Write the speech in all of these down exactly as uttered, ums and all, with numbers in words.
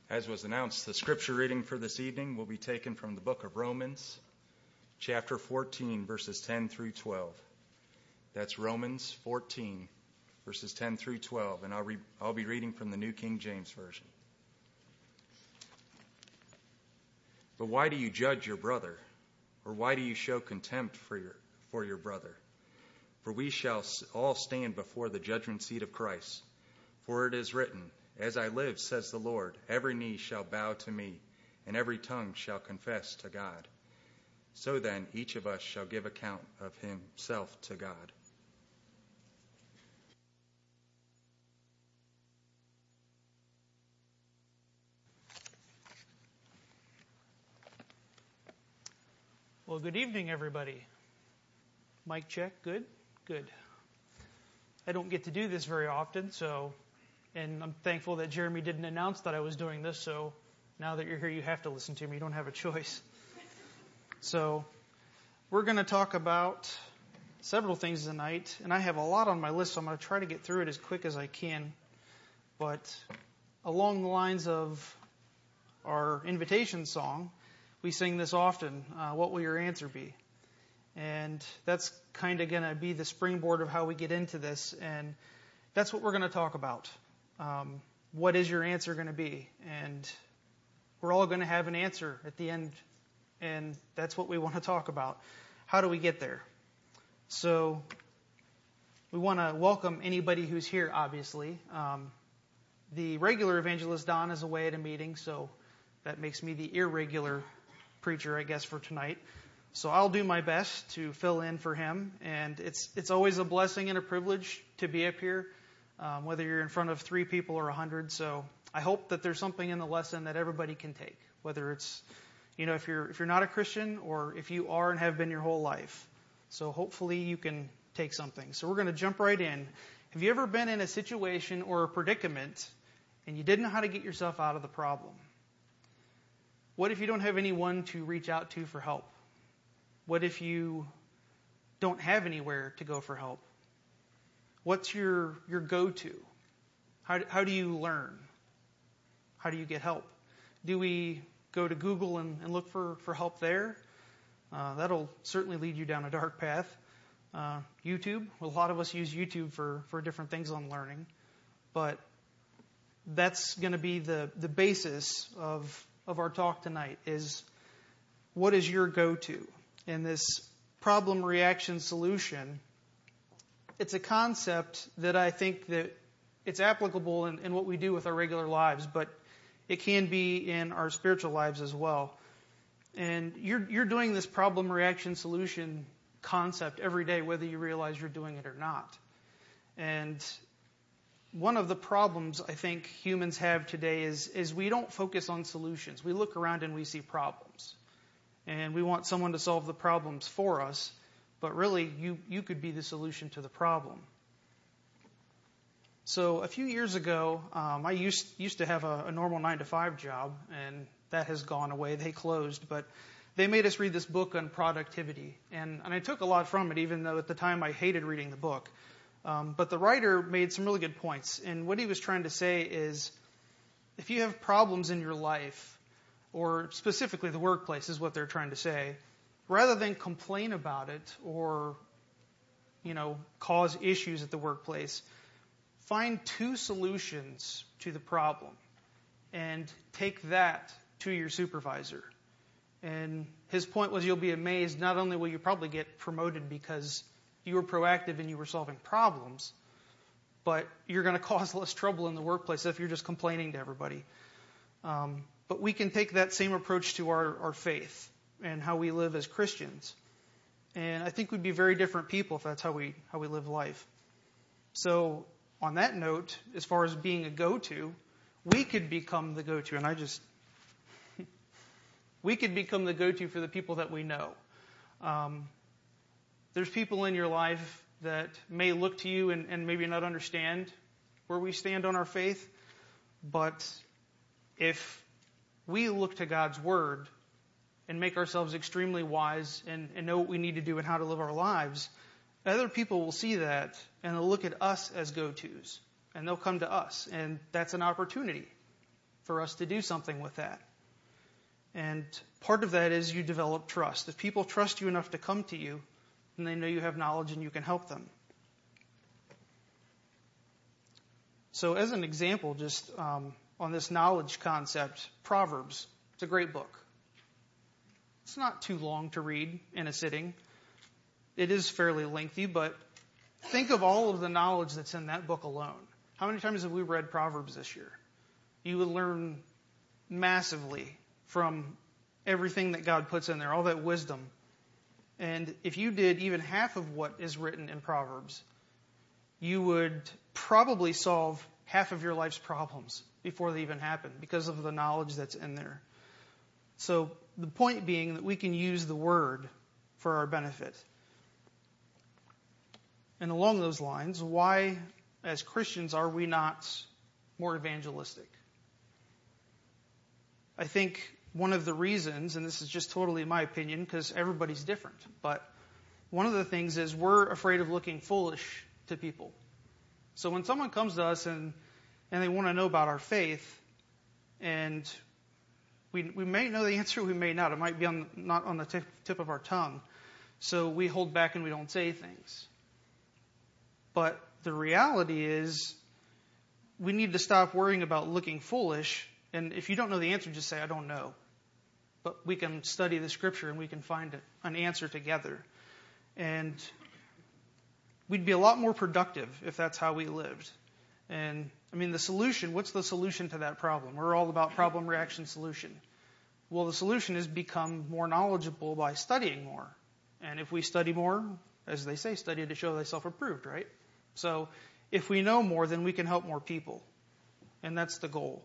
As was announced, the scripture reading for this evening will be taken from the book of Romans, chapter fourteen, verses ten through twelve. That's Romans fourteen, verses ten through twelve, and I'll, re- I'll be reading from the New King James Version. But why do you judge your brother? Or why do you show contempt for your, for your brother? For we shall all stand before the judgment seat of Christ. For it is written, As I live, says the Lord, every knee shall bow to me, and every tongue shall confess to God. So then, each of us shall give account of himself to God. Well, good evening, everybody. Mic check, good? Good. I don't get to do this very often, so, and I'm thankful that Jeremy didn't announce that I was doing this, so now that you're here, you have to listen to me. You don't have a choice. So, we're going to talk about several things tonight, and I have a lot on my list, so I'm going to try to get through it as quick as I can. But along the lines of our invitation song, we sing this often, uh, what will your answer be? And that's kind of going to be the springboard of how we get into this, and that's what we're going to talk about. Um, what is your answer going to be? And we're all going to have an answer at the end, and that's what we want to talk about. How do we get there? So we want to welcome anybody who's here, obviously. Um, the regular evangelist, Don, is away at a meeting, so that makes me the irregular preacher, I guess, for tonight. So I'll do my best to fill in for him, and it's it's always a blessing and a privilege to be up here, um, whether you're in front of three people or a hundred. So I hope that there's something in the lesson that everybody can take, whether it's, you know, if you're if you're not a Christian or if you are and have been your whole life. So hopefully you can take something. So we're going to jump right in. Have you ever been in a situation or a predicament and you didn't know how to get yourself out of the problem? What if you don't have anyone to reach out to for help? What if you don't have anywhere to go for help? What's your, your go-to? How, how do you learn? How do you get help? Do we go to Google and, and look for, for help there? Uh, that'll certainly lead you down a dark path. Uh, YouTube, well, a lot of us use YouTube for, for different things on learning. But that's going to be the, the basis of of our talk tonight is what is your go-to? And this problem reaction solution, it's a concept that I think that it's applicable in, in what we do with our regular lives, but it can be in our spiritual lives as well. And you're you're doing this problem reaction solution concept every day, whether you realize you're doing it or not. And one of the problems I think humans have today is, is we don't focus on solutions. We look around and we see problems. And we want someone to solve the problems for us. But really, you, you could be the solution to the problem. So a few years ago, um, I used, used to have a, a normal nine to five job, and that has gone away. They closed. But they made us read this book on productivity. And, and I took a lot from it, even though at the time I hated reading the book. Um, but the writer made some really good points. And what he was trying to say is, if you have problems in your life, or specifically the workplace is what they're trying to say, rather than complain about it or, you know, cause issues at the workplace, find two solutions to the problem and take that to your supervisor. And his point was, you'll be amazed, not only will you probably get promoted because you were proactive and you were solving problems, but you're going to cause less trouble in the workplace if you're just complaining to everybody. Um, but we can take that same approach to our, our faith and how we live as Christians. And I think we'd be very different people if that's how we how we live life. So on that note, as far as being a go-to, we could become the go-to. And I just, we could become the go-to for the people that we know. Um, There's people in your life that may look to you and, and maybe not understand where we stand on our faith. But if we look to God's Word and make ourselves extremely wise and, and know what we need to do and how to live our lives, other people will see that and they'll look at us as go-tos. And they'll come to us. And that's an opportunity for us to do something with that. And part of that is you develop trust. If people trust you enough to come to you, then they know you have knowledge and you can help them. So as an example, just um, on this knowledge concept, Proverbs, it's a great book. It's not too long to read in a sitting. It is fairly lengthy, but think of all of the knowledge that's in that book alone. How many times have we read Proverbs this year? You would learn massively from everything that God puts in there, all that wisdom. And if you did even half of what is written in Proverbs, you would probably solve half of your life's problems before they even happen because of the knowledge that's in there. So the point being that we can use the Word for our benefit. And along those lines, why, as Christians, are we not more evangelistic? I think one of the reasons, and this is just totally my opinion because everybody's different, but one of the things is we're afraid of looking foolish to people. So when someone comes to us and, and they want to know about our faith, and we we may know the answer, we may not. It might be on not on the tip, tip of our tongue. So we hold back and we don't say things. But the reality is we need to stop worrying about looking foolish. And if you don't know the answer, just say, I don't know. But we can study the Scripture and we can find an answer together. And we'd be a lot more productive if that's how we lived. And, I mean, the solution, what's the solution to that problem? We're all about problem, reaction, solution. Well, the solution is become more knowledgeable by studying more. And if we study more, as they say, study to show thyself approved, right? So if we know more, then we can help more people. And that's the goal.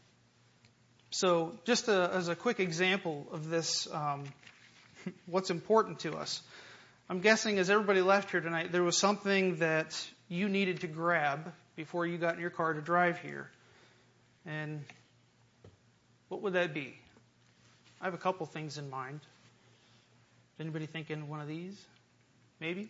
So just a, as a quick example of this, um, what's important to us. I'm guessing as everybody left here tonight, there was something that you needed to grab before you got in your car to drive here. And what would that be? I have a couple things in mind. Anybody thinking one of these? Maybe?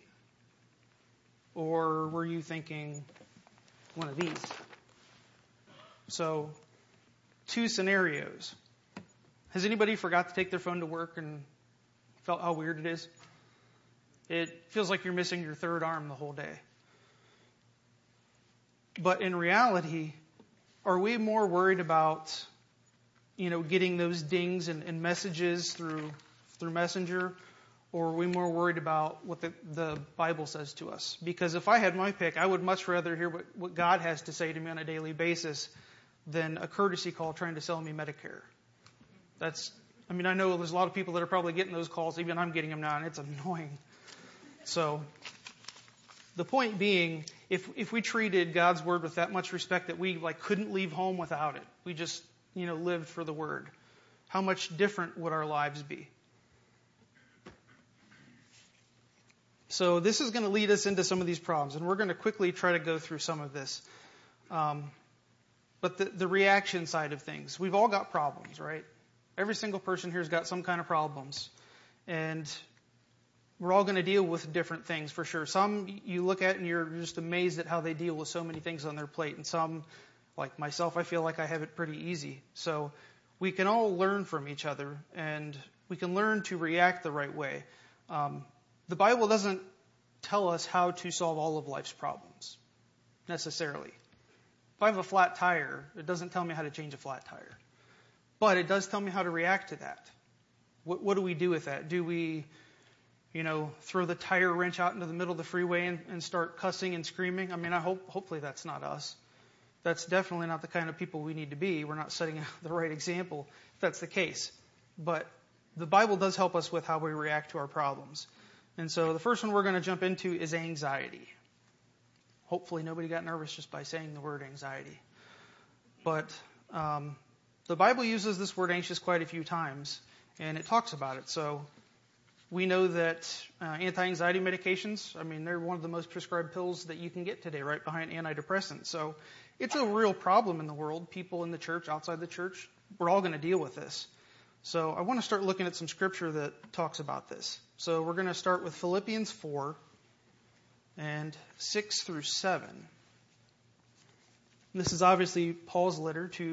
Or were you thinking one of these? So, two scenarios. Has anybody forgot to take their phone to work and felt how weird it is? It feels like you're missing your third arm the whole day. But in reality, are we more worried about, you know, getting those dings and, and messages through through Messenger, or are we more worried about what the, the Bible says to us? Because if I had my pick, I would much rather hear what, what God has to say to me on a daily basis than a courtesy call trying to sell me Medicare. That's, I mean, I know there's a lot of people that are probably getting those calls. Even I'm getting them now, and it's annoying. So the point being, if if we treated God's Word with that much respect that we like couldn't leave home without it, we just, you know, lived for the Word, how much different would our lives be? So this is going to lead us into some of these problems, and we're going to quickly try to go through some of this. Um, but the, the reaction side of things, we've all got problems, right? Every single person here has got some kind of problems. And we're all going to deal with different things for sure. Some you look at and you're just amazed at how they deal with so many things on their plate. And some, like myself, I feel like I have it pretty easy. So we can all learn from each other, and we can learn to react the right way. Um, the Bible doesn't tell us how to solve all of life's problems, necessarily. If I have a flat tire, it doesn't tell me how to change a flat tire. But it does tell me how to react to that. What, what do we do with that? Do we, you know, throw the tire wrench out into the middle of the freeway and, and start cussing and screaming? I mean, I hope, hopefully that's not us. That's definitely not the kind of people we need to be. We're not setting the right example if that's the case. But the Bible does help us with how we react to our problems. And so the first one we're going to jump into is anxiety. Hopefully nobody got nervous just by saying the word anxiety. But um, the Bible uses this word anxious quite a few times, and it talks about it. So we know that uh, anti-anxiety medications, I mean, they're one of the most prescribed pills that you can get today, right behind antidepressants. So it's a real problem in the world. People in the church, outside the church, we're all going to deal with this. So I want to start looking at some scripture that talks about this. So we're going to start with Philippians four and six through seven. This is obviously Paul's letter to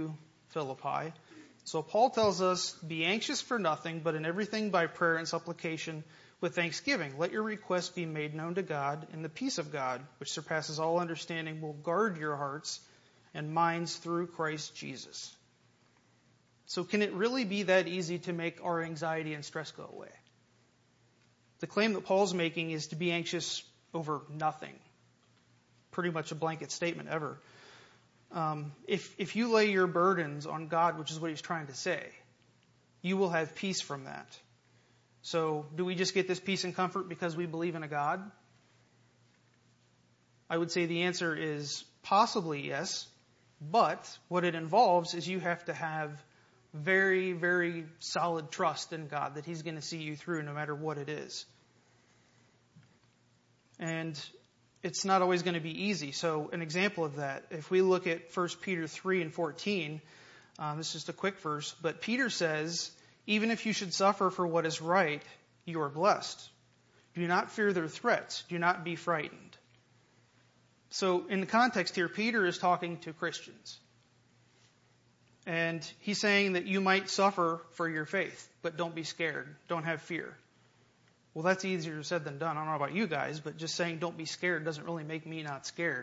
Philippi. So Paul tells us, be anxious for nothing, but in everything by prayer and supplication with thanksgiving. Let your requests be made known to God, and the peace of God, which surpasses all understanding, will guard your hearts and minds through Christ Jesus. So can it really be that easy to make our anxiety and stress go away? The claim that Paul's making is to be anxious over nothing. Pretty much a blanket statement ever. Um, if, if you lay your burdens on God, which is what he's trying to say, you will have peace from that. So do we just get this peace and comfort because we believe in a God? I would say the answer is possibly yes, but what it involves is you have to have very, very solid trust in God that he's going to see you through no matter what it is. And it's not always going to be easy. So an example of that, if we look at First Peter three and fourteen, um, this is just a quick verse, but Peter says, even if you should suffer for what is right, you are blessed. Do not fear their threats. Do not be frightened. So in the context here, Peter is talking to Christians. And he's saying that you might suffer for your faith, but don't be scared. Don't have fear. Well, that's easier said than done. I don't know about you guys, but just saying don't be scared doesn't really make me not scared.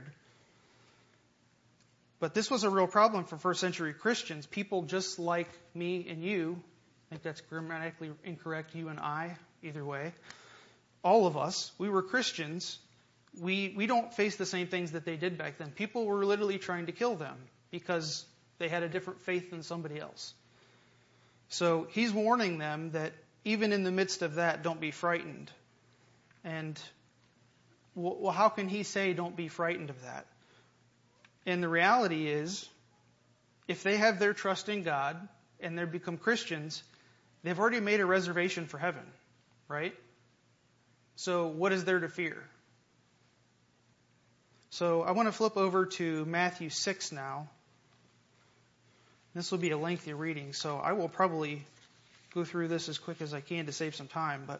But this was a real problem for first century Christians. People just like me and you, I think that's grammatically incorrect, you and I, either way. All of us, we were Christians. We, we don't face the same things that they did back then. People were literally trying to kill them because they had a different faith than somebody else. So he's warning them that even in the midst of that, don't be frightened. And, well, how can he say don't be frightened of that? And the reality is, if they have their trust in God and they become Christians, they've already made a reservation for heaven, right? So what is there to fear? So I want to flip over to Matthew six now. This will be a lengthy reading, so I will probably go through this as quick as I can to save some time, but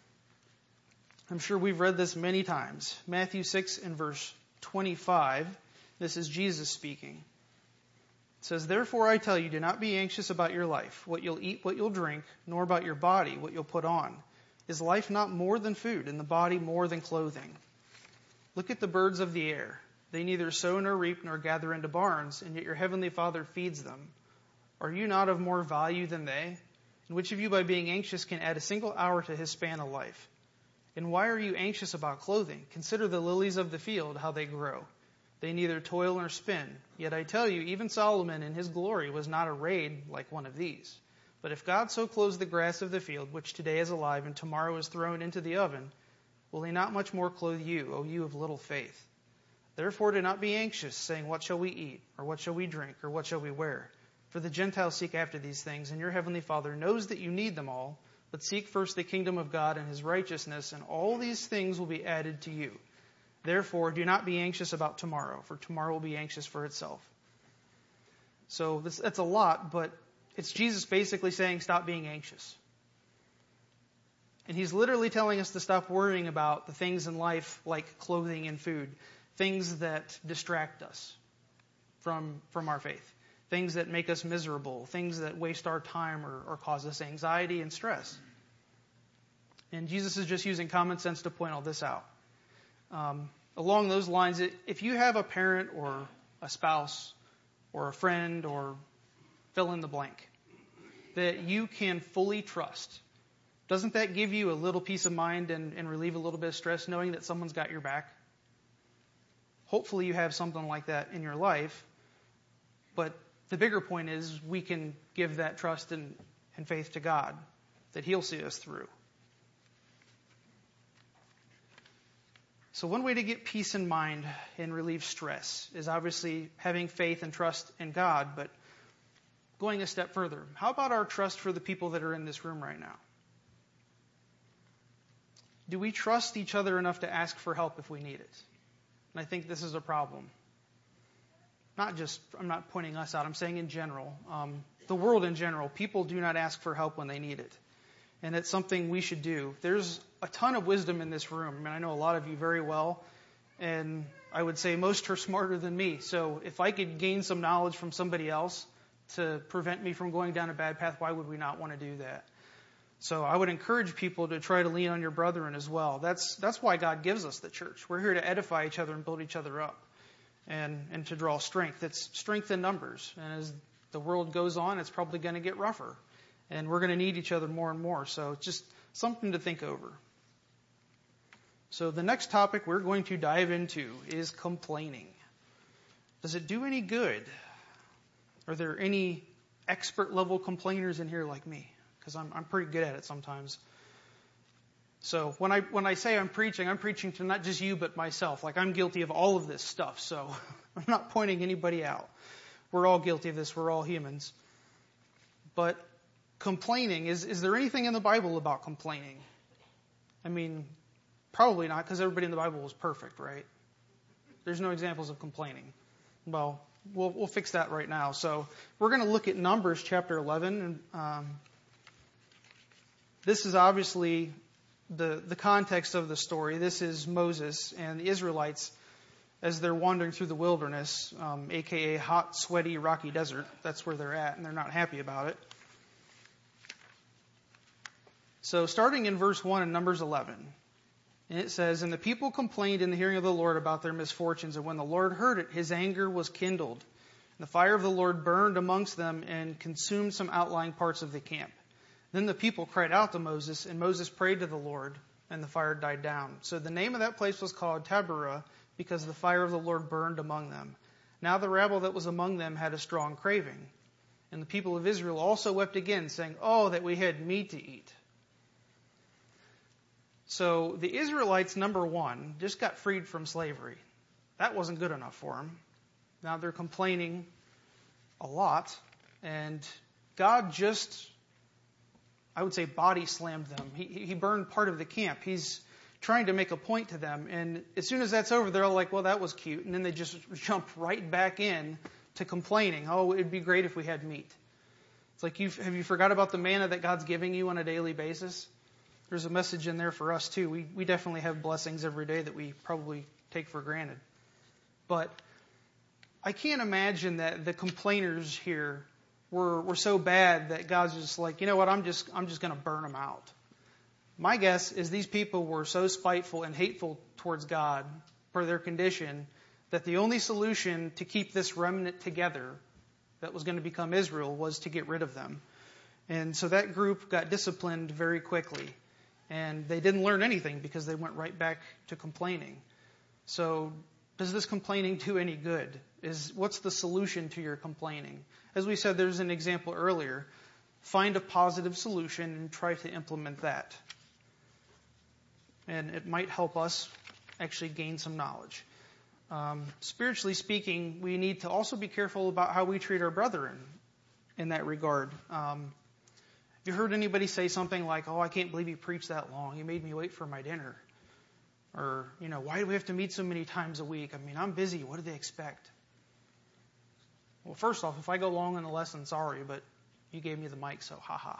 I'm sure we've read this many times. Matthew six and verse twenty-five, this is Jesus speaking. It says, therefore I tell you, do not be anxious about your life, what you'll eat, what you'll drink, nor about your body, what you'll put on. Is life not more than food, and the body more than clothing? Look at the birds of the air. They neither sow nor reap nor gather into barns, and yet your heavenly Father feeds them. Are you not of more value than they? And which of you, by being anxious, can add a single hour to his span of life? And why are you anxious about clothing? Consider the lilies of the field, how they grow. They neither toil nor spin. Yet I tell you, even Solomon in his glory was not arrayed like one of these. But if God so clothes the grass of the field, which today is alive and tomorrow is thrown into the oven, will he not much more clothe you, O you of little faith? Therefore do not be anxious, saying, what shall we eat? Or what shall we drink? Or what shall we wear? For the Gentiles seek after these things, and your heavenly Father knows that you need them all. But seek first the kingdom of God and his righteousness, and all these things will be added to you. Therefore, do not be anxious about tomorrow, for tomorrow will be anxious for itself. So this, that's a lot, but it's Jesus basically saying stop being anxious. And he's literally telling us to stop worrying about the things in life like clothing and food, things that distract us from, from our faith, things that make us miserable, things that waste our time or, or cause us anxiety and stress. And Jesus is just using common sense to point all this out. Um, along those lines, if you have a parent or a spouse or a friend or fill in the blank that you can fully trust, doesn't that give you a little peace of mind and, and relieve a little bit of stress knowing that someone's got your back? Hopefully you have something like that in your life, but the bigger point is we can give that trust and, and faith to God that he'll see us through. So one way to get peace in mind and relieve stress is obviously having faith and trust in God, but going a step further, how about our trust for the people that are in this room right now? Do we trust each other enough to ask for help if we need it? And I think this is a problem. Not just, I'm not pointing us out, I'm saying in general. Um, the world in general, people do not ask for help when they need it. And it's something we should do. There's a ton of wisdom in this room. I mean, I know a lot of you very well, and I would say most are smarter than me. So if I could gain some knowledge from somebody else, to prevent me from going down a bad path, why would we not want to do that? So I would encourage people to try to lean on your brethren as well. That's that's why God gives us the church. We're here to edify each other and build each other up, and, and to draw strength. It's strength in numbers. And as the world goes on, it's probably going to get rougher. And we're going to need each other more and more. So it's just something to think over. So the next topic we're going to dive into is complaining. Does it do any good? Are there any expert level complainers in here like me? Because I'm I'm pretty good at it sometimes. So when I when I say I'm preaching, I'm preaching to not just you but myself. Like I'm guilty of all of this stuff. So I'm not pointing anybody out. We're all guilty of this. We're all humans. But complaining, is is there anything in the Bible about complaining? I mean, probably not, because everybody in the Bible was perfect, right? There's no examples of complaining. Well, we'll we'll fix that right now. So we're going to look at Numbers chapter eleven. And um, this is obviously the the context of the story. This is Moses and the Israelites as they're wandering through the wilderness, um, a k a hot, sweaty, rocky desert. That's where they're at, and they're not happy about it. So starting in verse one in Numbers eleven, and it says, "And the people complained in the hearing of the Lord about their misfortunes, and when the Lord heard it, his anger was kindled. And the fire of the Lord burned amongst them and consumed some outlying parts of the camp. Then the people cried out to Moses, and Moses prayed to the Lord, and the fire died down. So the name of that place was called Taberah, because the fire of the Lord burned among them. Now the rabble that was among them had a strong craving. And the people of Israel also wept again, saying, 'Oh, that we had meat to eat.'" So the Israelites, number one, just got freed from slavery. That wasn't good enough for them. Now they're complaining a lot, and God just, I would say, body slammed them. He, he burned part of the camp. He's trying to make a point to them, and as soon as that's over, they're all like, "Well, that was cute," and then they just jump right back in to complaining. "Oh, it'd be great if we had meat." It's like, you've, have you forgot about the manna that God's giving you on a daily basis? There's a message in there for us too. We we definitely have blessings every day that we probably take for granted. But I can't imagine that the complainers here were were so bad that God's just like, you know what, I'm just I'm just going to burn them out. My guess is these people were so spiteful and hateful towards God for their condition that the only solution to keep this remnant together that was going to become Israel was to get rid of them. And so that group got disciplined very quickly. And they didn't learn anything because they went right back to complaining. So does this complaining do any good? Is what's the solution to your complaining? As we said, there's an example earlier. Find a positive solution and try to implement that. And it might help us actually gain some knowledge. Um, spiritually speaking, we need to also be careful about how we treat our brethren in that regard. Um, Have you heard anybody say something like, "Oh, I can't believe you preached that long. You made me wait for my dinner." Or, you know, "Why do we have to meet so many times a week? I mean, I'm busy. What do they expect?" Well, first off, if I go long in the lesson, sorry, but you gave me the mic, so haha.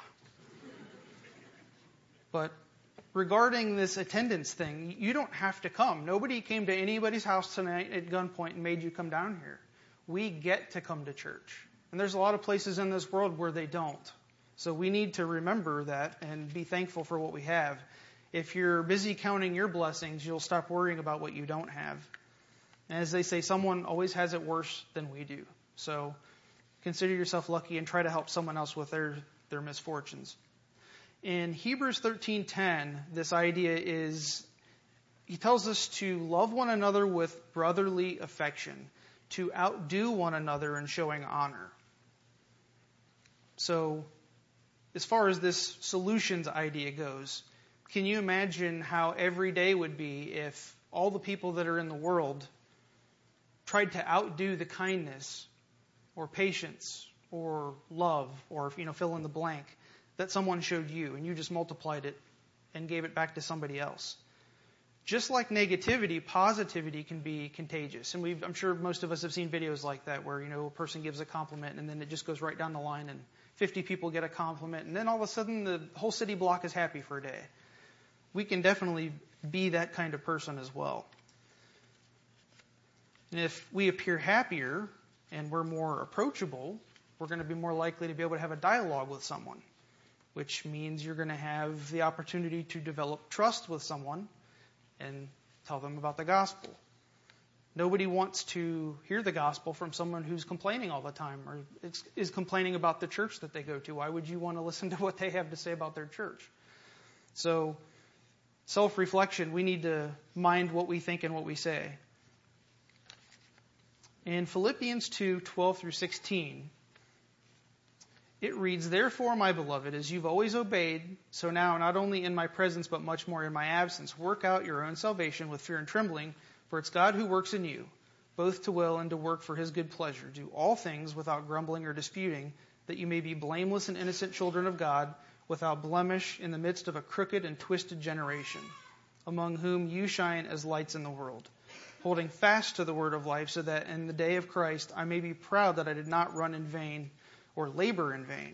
But regarding this attendance thing, you don't have to come. Nobody came to anybody's house tonight at gunpoint and made you come down here. We get to come to church. And there's a lot of places in this world where they don't. So we need to remember that and be thankful for what we have. If you're busy counting your blessings, you'll stop worrying about what you don't have. And as they say, someone always has it worse than we do. So consider yourself lucky and try to help someone else with their, their misfortunes. In Hebrews thirteen ten, this idea is, he tells us to love one another with brotherly affection, to outdo one another in showing honor. So as far as this solutions idea goes, can you imagine how every day would be if all the people that are in the world tried to outdo the kindness or patience or love or, you know, fill in the blank that someone showed you, and you just multiplied it and gave it back to somebody else? Just like negativity, positivity can be contagious. And we've, I'm sure most of us have seen videos like that where, you know, a person gives a compliment and then it just goes right down the line and fifty people get a compliment, and then all of a sudden the whole city block is happy for a day. We can definitely be that kind of person as well. And if we appear happier and we're more approachable we're going to be more likely to be able to have a dialogue with someone, which means you're going to have the opportunity to develop trust with someone and tell them about the gospel. Nobody wants to hear the gospel from someone who's complaining all the time or is complaining about the church that they go to. Why would you want to listen to what they have to say about their church? So, self-reflection, we need to mind what we think and what we say. In Philippians two, twelve through sixteen, it reads, "Therefore, my beloved, as you've always obeyed, so now, not only in my presence, but much more in my absence, work out your own salvation with fear and trembling, for it's God who works in you, both to will and to work for his good pleasure. Do all things without grumbling or disputing, that you may be blameless and innocent children of God, without blemish in the midst of a crooked and twisted generation, among whom you shine as lights in the world, holding fast to the word of life, so that in the day of Christ I may be proud that I did not run in vain or labor in vain."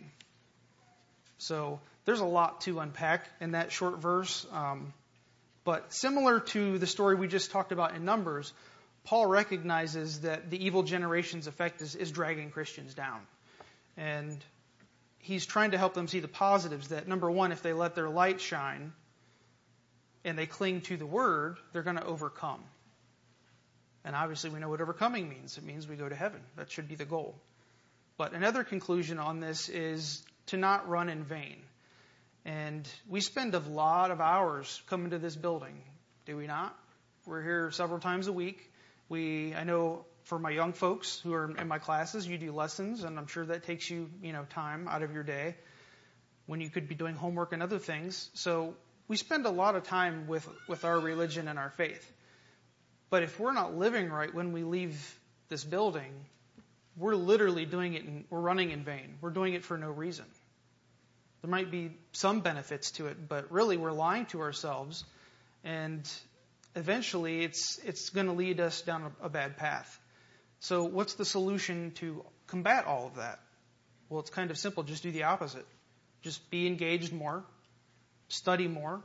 So there's a lot to unpack in that short verse. Um, but similar to the story we just talked about in Numbers, Paul recognizes that the evil generation's effect is, is dragging Christians down. And he's trying to help them see the positives that, number one, if they let their light shine and they cling to the word, they're going to overcome. And obviously we know what overcoming means. It means we go to heaven. That should be the goal. But another conclusion on this is to not run in vain. And we spend a lot of hours coming to this building, do we not? We're here several times a week. We, I know for my young folks who are in my classes, you do lessons, and I'm sure that takes you, you know, time out of your day when you could be doing homework and other things. So we spend a lot of time with, with our religion and our faith. But if we're not living right when we leave this building, we're literally doing it, in, we're running in vain. We're doing it for no reason. There might be some benefits to it, but really we're lying to ourselves, and eventually it's it's going to lead us down a, a bad path. So what's the solution to combat all of that? Well, it's kind of simple. Just do the opposite. Just be engaged more, study more,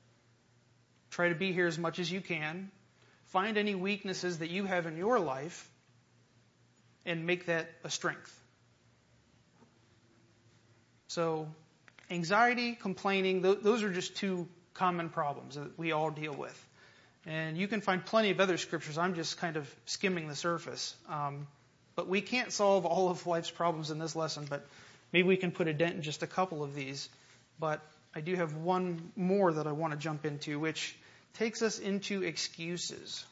try to be here as much as you can, find any weaknesses that you have in your life, and make that a strength. So anxiety, complaining, th- those are just two common problems that we all deal with. And you can find plenty of other scriptures. I'm just kind of skimming the surface. Um, but we can't solve all of life's problems in this lesson, but maybe we can put a dent in just a couple of these. But I do have one more that I want to jump into, which takes us into excuses.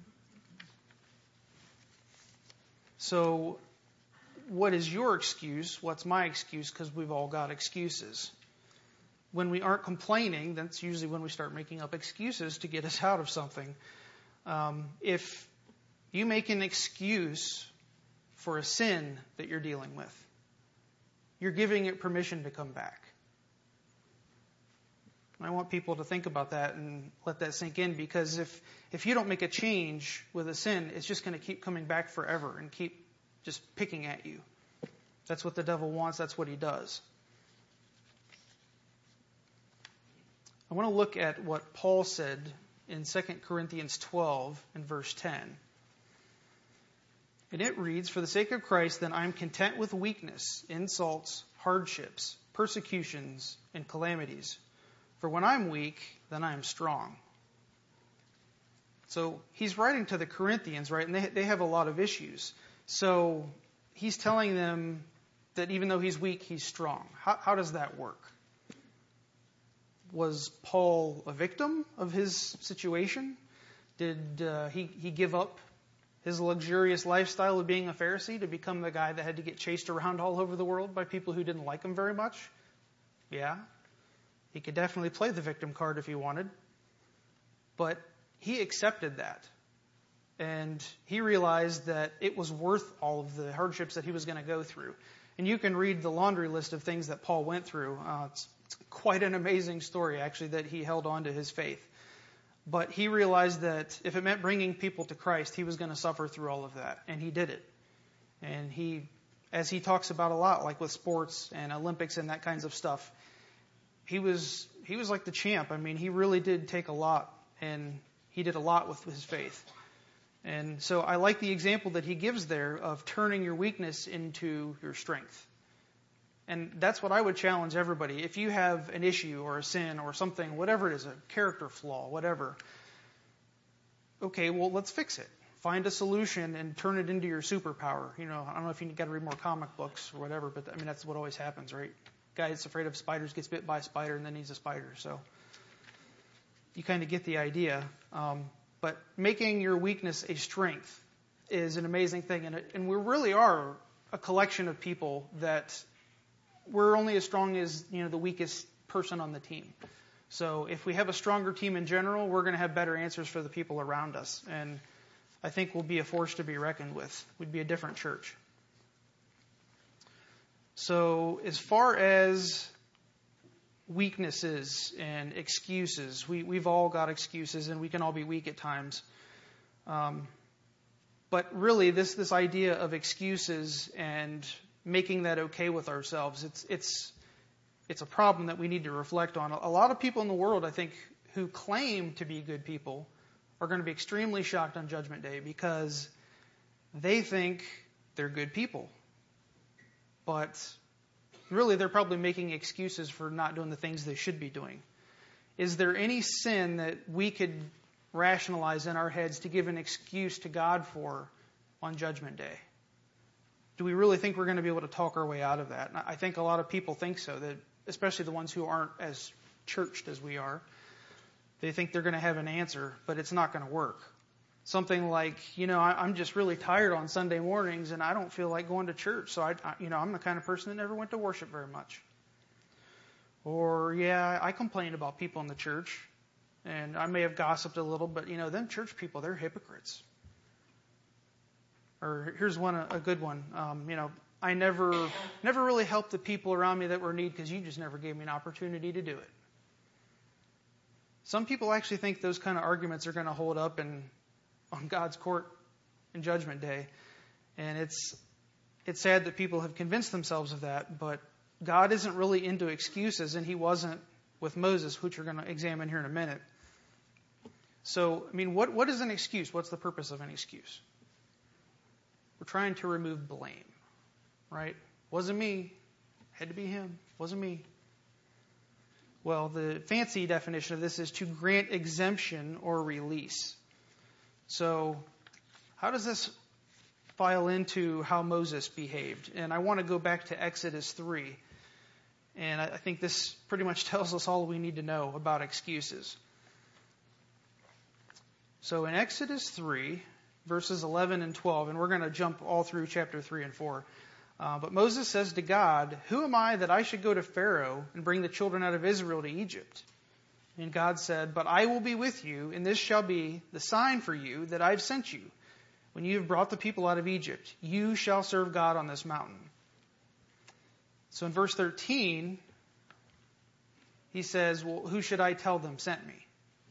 So, what is your excuse? What's my excuse? Because we've all got excuses. When we aren't complaining, that's usually when we start making up excuses to get us out of something. Um, if you make an excuse for a sin that you're dealing with, you're giving it permission to come back. I want people to think about that and let that sink in, because if, if you don't make a change with a sin, it's just going to keep coming back forever and keep just picking at you. That's what the devil wants. That's what he does. I want to look at what Paul said in Second Corinthians twelve and verse ten. And it reads, "For the sake of Christ, then I am content with weakness, insults, hardships, persecutions, and calamities. For when I'm weak, then I am strong." So he's writing to the Corinthians, right? And they, they have a lot of issues. So he's telling them that even though he's weak, he's strong. How, how does that work? Was Paul a victim of his situation? Did uh, he, he give up his luxurious lifestyle of being a Pharisee to become the guy that had to get chased around all over the world by people who didn't like him very much? Yeah. He could definitely play the victim card if he wanted. But he accepted that. And he realized that it was worth all of the hardships that he was going to go through. And you can read the laundry list of things that Paul went through. Uh, it's, it's quite an amazing story, actually, that he held on to his faith. But he realized that if it meant bringing people to Christ, he was going to suffer through all of that. And he did it. And he, as he talks about a lot, like with sports and Olympics and that kinds of stuff, he was he was like the champ. I mean, he really did take a lot, and he did a lot with his faith. And so I like the example that he gives there of turning your weakness into your strength. And that's what I would challenge everybody. If you have an issue or a sin or something, whatever it is, a character flaw, whatever, okay, well, let's fix it. Find a solution and turn it into your superpower. You know, I don't know if you got to read more comic books or whatever, but I mean, that's what always happens, right? Guy that's afraid of spiders gets bit by a spider and then he's a spider. So you kind of get the idea. Um, but making your weakness a strength is an amazing thing. And, it, and we really are a collection of people that we're only as strong as, you know, the weakest person on the team. So if we have a stronger team in general, we're going to have better answers for the people around us. And I think we'll be a force to be reckoned with. We'd be a different church. So as far as weaknesses and excuses, we, we've all got excuses and we can all be weak at times. Um, but really this, this idea of excuses and making that okay with ourselves, it's, it's, it's a problem that we need to reflect on. A lot of people in the world, I think, who claim to be good people are going to be extremely shocked on Judgment Day because they think they're good people. But really, they're probably making excuses for not doing the things they should be doing. Is there any sin that we could rationalize in our heads to give an excuse to God for on Judgment Day? Do we really think we're going to be able to talk our way out of that? And I think a lot of people think so, that especially the ones who aren't as churched as we are. They think they're going to have an answer, but it's not going to work. Something like, you know, I, I'm just really tired on Sunday mornings and I don't feel like going to church. So, I, I, you know, I'm the kind of person that never went to worship very much. Or, yeah, I complained about people in the church and I may have gossiped a little, but, you know, them church people, they're hypocrites. Or here's one, a good one. Um, you know, I never, never really helped the people around me that were in need because you just never gave me an opportunity to do it. Some people actually think those kind of arguments are going to hold up in, on God's court in Judgment Day. And it's it's sad that people have convinced themselves of that, but God isn't really into excuses, and he wasn't with Moses, which we're going to examine here in a minute. So, I mean, what what is an excuse? What's the purpose of an excuse? We're trying to remove blame, right? Wasn't me. Had to be him. Wasn't me. Well, the fancy definition of this is to grant exemption or release. So how does this file into how Moses behaved? And I want to go back to Exodus three. And I think this pretty much tells us all we need to know about excuses. So in Exodus three, verses eleven and twelve, and we're going to jump all through chapter three and four. Uh, but Moses says to God, "Who am I that I should go to Pharaoh and bring the children out of Israel to Egypt?" And God said, "But I will be with you, and this shall be the sign for you that I've sent you. When you have brought the people out of Egypt, you shall serve God on this mountain." So in verse thirteen, he says, "Well, who should I tell them sent me?"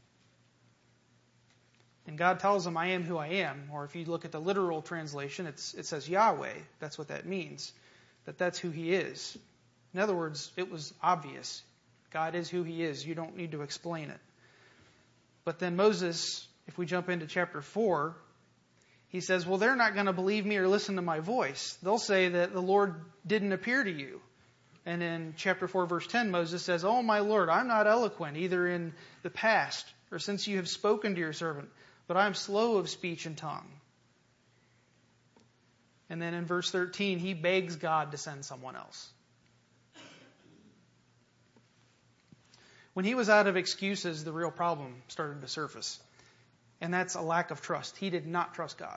And God tells him, "I am who I am." Or if you look at the literal translation, it's, it says Yahweh. That's what that means. That that's who he is. In other words, it was obvious. God is who he is. You don't need to explain it. But then Moses, if we jump into chapter four, he says, well, they're not going to believe me or listen to my voice. They'll say that the Lord didn't appear to you. And in chapter four, verse ten, Moses says, "Oh, my Lord, I'm not eloquent, either in the past or since you have spoken to your servant, but I am slow of speech and tongue." And then in verse thirteen, he begs God to send someone else. When he was out of excuses, the real problem started to surface. And that's a lack of trust. He did not trust God.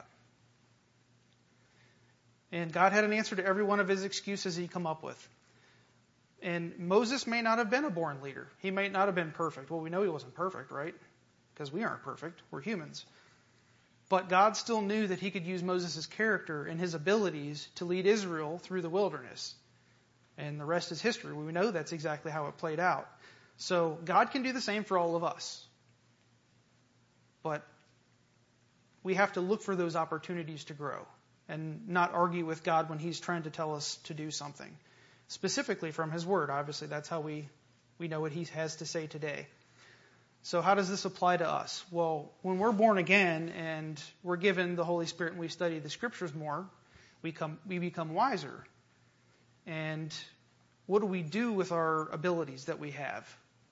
And God had an answer to every one of his excuses he'd come up with. And Moses may not have been a born leader. He may not have been perfect. Well, we know he wasn't perfect, right? Because we aren't perfect. We're humans. But God still knew that he could use Moses' character and his abilities to lead Israel through the wilderness. And the rest is history. We know that's exactly how it played out. So God can do the same for all of us. But we have to look for those opportunities to grow and not argue with God when he's trying to tell us to do something. Specifically from his word. Obviously, that's how we, we know what he has to say today. So how does this apply to us? Well, when we're born again and we're given the Holy Spirit and we study the Scriptures more, we come we become wiser. And what do we do with our abilities that we have?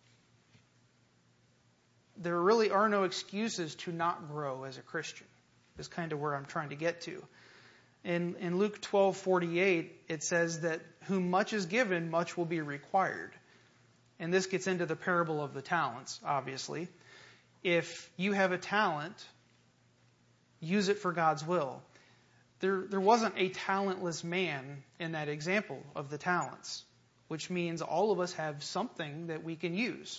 There really are no excuses to not grow as a Christian, is kind of where I'm trying to get to. In, in Luke twelve forty-eight, it says that whom much is given, much will be required. And this gets into the parable of the talents, obviously. If you have a talent, use it for God's will. There, there wasn't a talentless man in that example of the talents, which means all of us have something that we can use.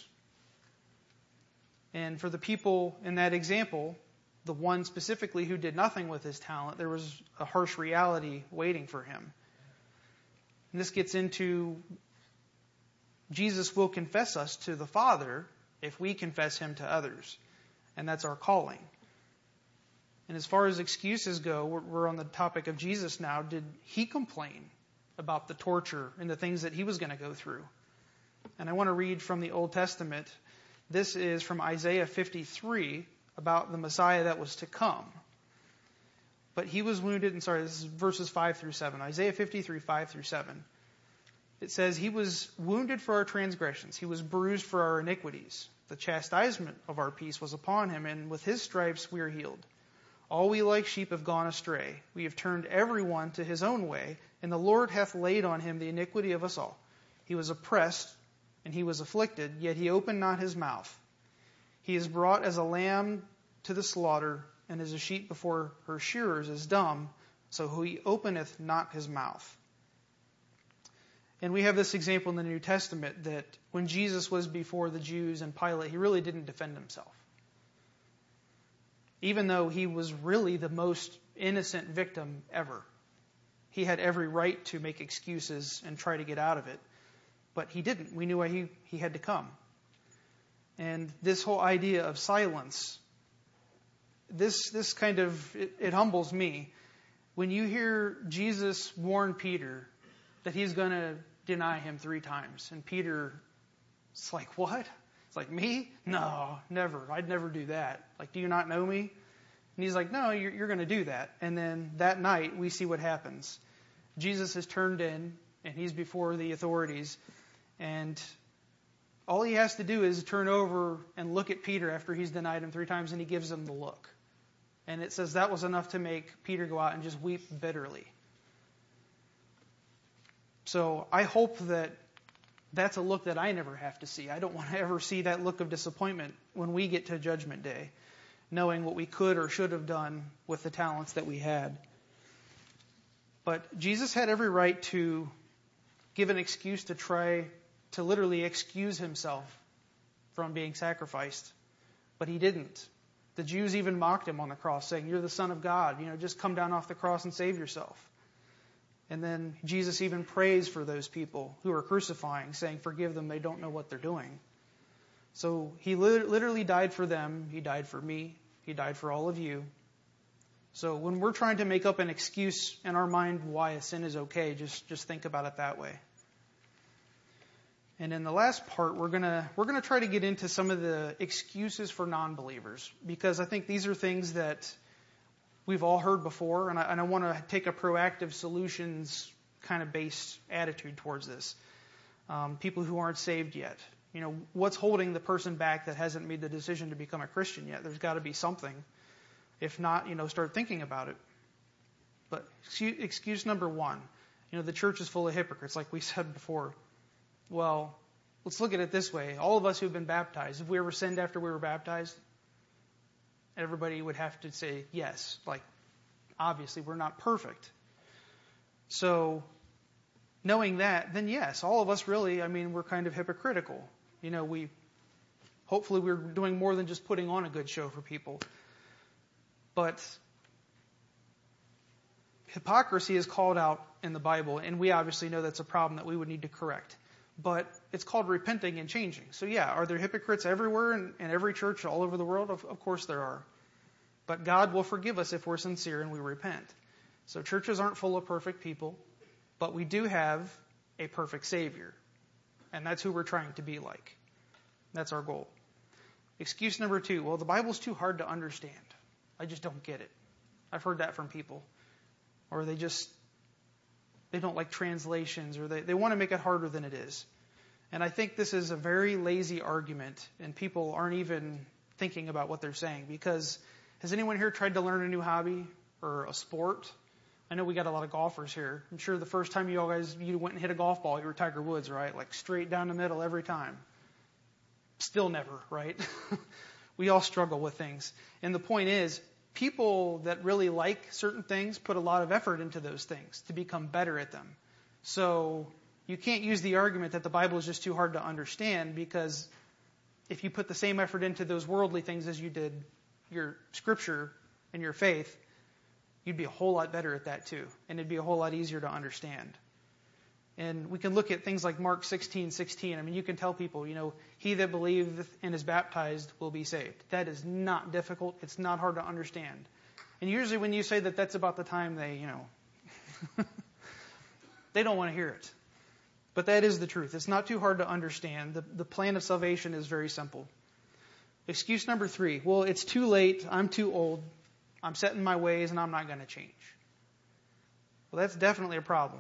And for the people in that example, the one specifically who did nothing with his talent, there was a harsh reality waiting for him. And this gets into Jesus will confess us to the Father if we confess Him to others. And that's our calling. And as far as excuses go, we're, we're on the topic of Jesus now. Did He complain about the torture and the things that He was going to go through? And I want to read from the Old Testament. This is from Isaiah fifty-three about the Messiah that was to come. But He was wounded, and sorry, this is verses five through seven. Isaiah fifty-three, five through seven. It says, He was wounded for our transgressions. He was bruised for our iniquities. The chastisement of our peace was upon Him, and with His stripes we are healed. All we like sheep have gone astray. We have turned every one to his own way, and the Lord hath laid on Him the iniquity of us all. He was oppressed, and He was afflicted, yet He opened not His mouth. He is brought as a lamb to the slaughter, and as a sheep before her shearers is dumb, so He openeth not His mouth. And we have this example in the New Testament that when Jesus was before the Jews and Pilate, He really didn't defend Himself. Even though He was really the most innocent victim ever. He had every right to make excuses and try to get out of it. But He didn't. We knew why he, he had to come. And this whole idea of silence, this this kind of, it, it humbles me. When you hear Jesus warn Peter that He's going to deny Him three times. And Peter, it's like, what? It's like, me? No, never. I'd never do that. Like, do you not know me? And He's like, no, you're, you're going to do that. And then that night, we see what happens. Jesus is turned in, and He's before the authorities. And all He has to do is turn over and look at Peter after He's denied Him three times, and He gives him the look. And it says that was enough to make Peter go out and just weep bitterly. So I hope that that's a look that I never have to see. I don't want to ever see that look of disappointment when we get to Judgment Day, knowing what we could or should have done with the talents that we had. But Jesus had every right to give an excuse to try to literally excuse Himself from being sacrificed. But He didn't. The Jews even mocked Him on the cross, saying, you're the Son of God. You know, just come down off the cross and save yourself. And then Jesus even prays for those people who are crucifying, saying, forgive them, they don't know what they're doing. So He literally died for them. He died for me. He died for all of you. So when we're trying to make up an excuse in our mind why a sin is okay, just, just think about it that way. And in the last part, we're gonna we're gonna try to get into some of the excuses for non-believers, because I think these are things that we've all heard before, and I, and I want to take a proactive solutions kind of based attitude towards this. Um, people who aren't saved yet. You know, what's holding the person back that hasn't made the decision to become a Christian yet? There's got to be something. If not, you know, start thinking about it. But excuse, excuse number one, you know, the church is full of hypocrites, like we said before. Well, let's look at it this way. All of us who've been baptized, if we ever sinned after we were baptized, everybody would have to say yes. Like, obviously, we're not perfect. So, knowing that, then yes, all of us really, I mean, we're kind of hypocritical. You know, we, hopefully we're doing more than just putting on a good show for people. But hypocrisy is called out in the Bible, and we obviously know that's a problem that we would need to correct. But it's called repenting and changing. So yeah, are there hypocrites everywhere in, in every church all over the world? Of, of course there are. But God will forgive us if we're sincere and we repent. So churches aren't full of perfect people, but we do have a perfect Savior. And that's who we're trying to be like. That's our goal. Excuse number two, well, the Bible's too hard to understand. I just don't get it. I've heard that from people. Or they just, they don't like translations, or they, they want to make it harder than it is. And I think this is a very lazy argument, and people aren't even thinking about what they're saying. Because has anyone here tried to learn a new hobby or a sport? I know we got a lot of golfers here. I'm sure the first time you all guys you went and hit a golf ball, you were Tiger Woods, right? Like straight down the middle every time. Still never, right? We all struggle with things. And the point is, people that really like certain things put a lot of effort into those things to become better at them. So you can't use the argument that the Bible is just too hard to understand, because if you put the same effort into those worldly things as you did your scripture and your faith, you'd be a whole lot better at that too. And it'd be a whole lot easier to understand. And we can look at things like Mark sixteen sixteen. I mean, you can tell people, you know, he that believeth and is baptized will be saved. That is not difficult. It's not hard to understand. And usually when you say that, that's about the time they, you know, they don't want to hear it. But that is the truth. It's not too hard to understand. The, the plan of salvation is very simple. Excuse number three. Well, it's too late. I'm too old. I'm set in my ways and I'm not going to change. Well, that's definitely a problem.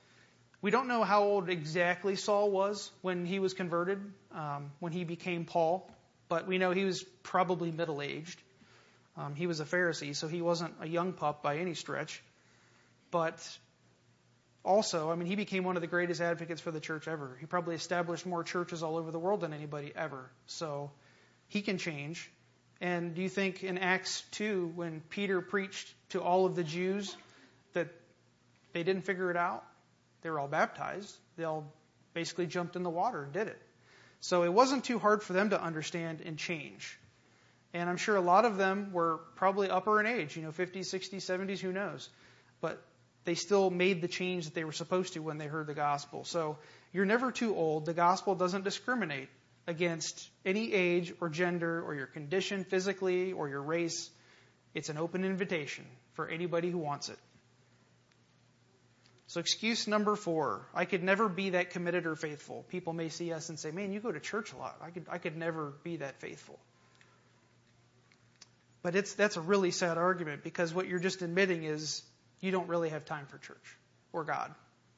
We don't know how old exactly Saul was when he was converted, um, when he became Paul, but we know he was probably middle-aged. Um, he was a Pharisee, so he wasn't a young pup by any stretch. But also, I mean, he became one of the greatest advocates for the church ever. He probably established more churches all over the world than anybody ever. So he can change. And do you think in Acts two, when Peter preached to all of the Jews, that they didn't figure it out? They were all baptized. They all basically jumped in the water and did it. So it wasn't too hard for them to understand and change. And I'm sure a lot of them were probably upper in age, you know, fifties, sixties, seventies, who knows. But they still made the change that they were supposed to when they heard the gospel. So you're never too old. The gospel doesn't discriminate against any age or gender or your condition physically or your race. It's an open invitation for anybody who wants it. So excuse number four, I could never be that committed or faithful. People may see us and say, man, you go to church a lot. I could I could never be that faithful. But it's that's a really sad argument, because what you're just admitting is you don't really have time for church or God.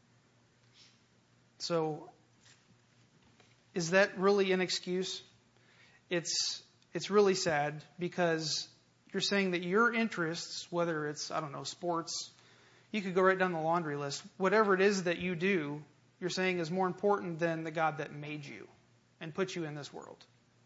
So is that really an excuse? It's it's really sad, because you're saying that your interests, whether it's, I don't know, sports, you could go right down the laundry list. Whatever it is that you do, you're saying is more important than the God that made you and put you in this world.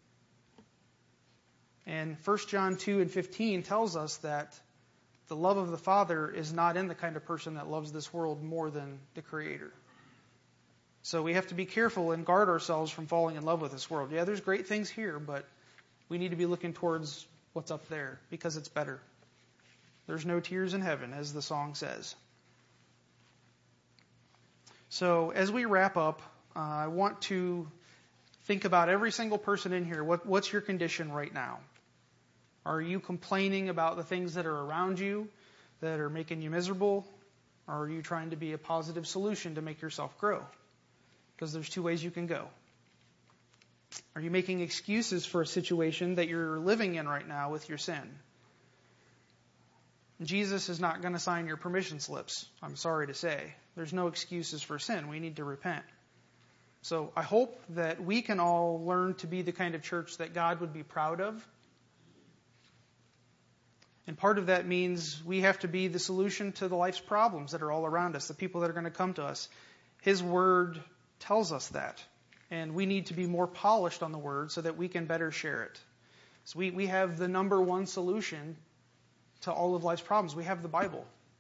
And First John two and fifteen tells us that the love of the Father is not in the kind of person that loves this world more than the Creator. So we have to be careful and guard ourselves from falling in love with this world. Yeah, there's great things here, but we need to be looking towards what's up there, because it's better. There's no tears in heaven, as the song says. So as we wrap up, uh, I want to think about every single person in here. What, what's your condition right now? Are you complaining about the things that are around you that are making you miserable? Or are you trying to be a positive solution to make yourself grow? Because there's two ways you can go. Are you making excuses for a situation that you're living in right now with your sin? Jesus is not going to sign your permission slips, I'm sorry to say. There's no excuses for sin. We need to repent. So I hope that we can all learn to be the kind of church that God would be proud of. And part of that means we have to be the solution to the life's problems that are all around us, the people that are going to come to us. His Word tells us that. And we need to be more polished on the Word so that we can better share it. So we, we have the number one solution to all of life's problems. We have the Bible.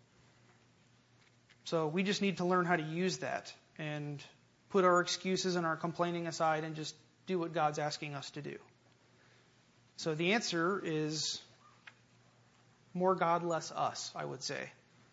So we just need to learn how to use that and put our excuses and our complaining aside and just do what God's asking us to do. So the answer is more God, less us, I would say.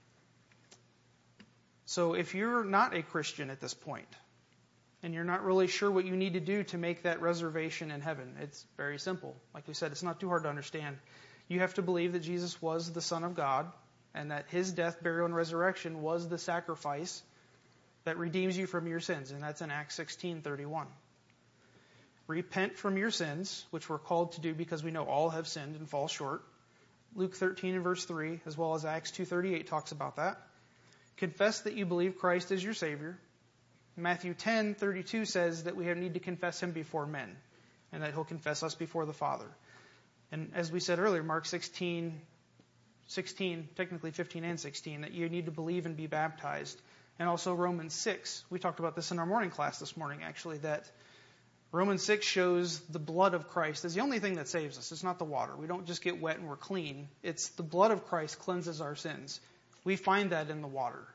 So if you're not a Christian at this point, and you're not really sure what you need to do to make that reservation in heaven, it's very simple. Like we said, it's not too hard to understand. You have to believe that Jesus was the Son of God, and that His death, burial, and resurrection was the sacrifice that redeems you from your sins. And that's in Acts sixteen thirty-one. repent from your sins, which we're called to do because we know all have sinned and fall short. Luke thirteen and verse three, as well as Acts two thirty-eight talks about that. Confess that you believe Christ is your Savior. Matthew ten thirty-two says that we need to confess Him before men, and that He'll confess us before the Father. And as we said earlier, Mark sixteen, sixteen, technically fifteen and sixteen, that you need to believe and be baptized. And also Romans six. We talked about this in our morning class this morning, actually, that Romans six shows the blood of Christ is the only thing that saves us. It's not the water. We don't just get wet and we're clean. It's the blood of Christ cleanses our sins. We find that in the water.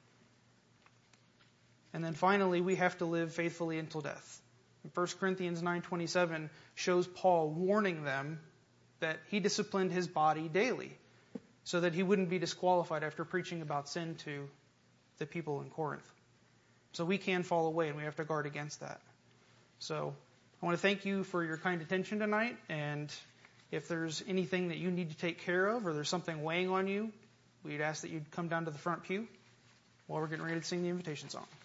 And then finally, we have to live faithfully until death. First Corinthians nine twenty-seven shows Paul warning them that he disciplined his body daily so that he wouldn't be disqualified after preaching about sin to the people in Corinth. So we can fall away, and we have to guard against that. So I want to thank you for your kind attention tonight, and if there's anything that you need to take care of or there's something weighing on you, we'd ask that you'd come down to the front pew while we're getting ready to sing the invitation song.